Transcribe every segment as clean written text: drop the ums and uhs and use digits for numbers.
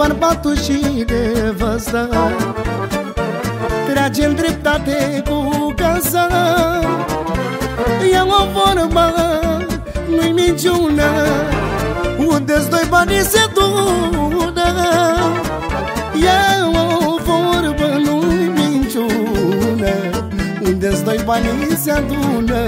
bărbatul și nevăsta trage în dreptate cu casa. Ia o vorbă, nu-i minciună, unde-s doi banii se dună. Ia o vorbă, nu-i minciună, unde-s doi banii se adună.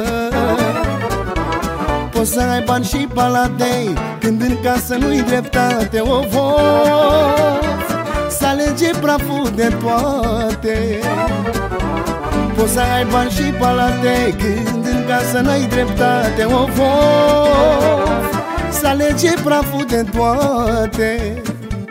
Poți să ai bani și palatei, când în casă nu-i dreptate. O vorbă, să alege praful de toate. Poți să ai bani și palatei, când în casă n-ai dreptate. O vorbă, să alege praful de toate.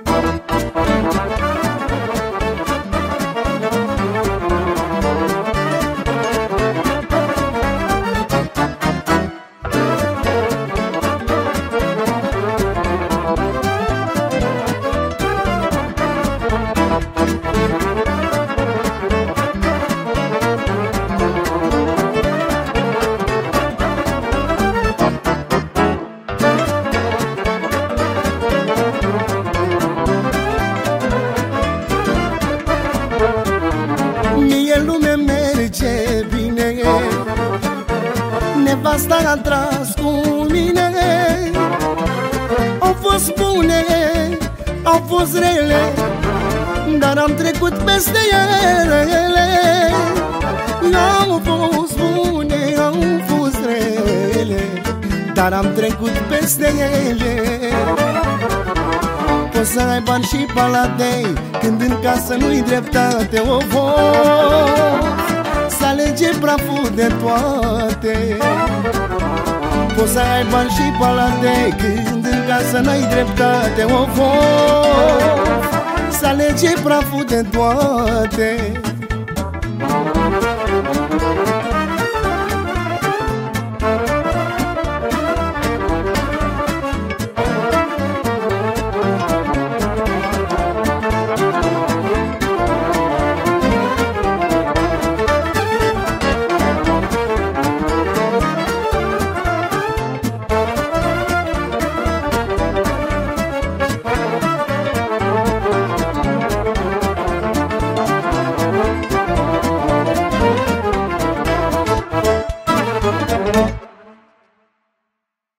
Mie lume merge bine, nevasta a tras cu mine. Au fost bune, au fost rele, dar am trecut peste ele. Au fost bune, au fost rele, dar am trecut peste ele. Poți să ai bani și palatei, când în casă nu-i dreptate. O vorbă, să alege praful de toate. Poți să ai bani și palatei, când în casă n-ai dreptate. O vorbă, să alege praful de toate.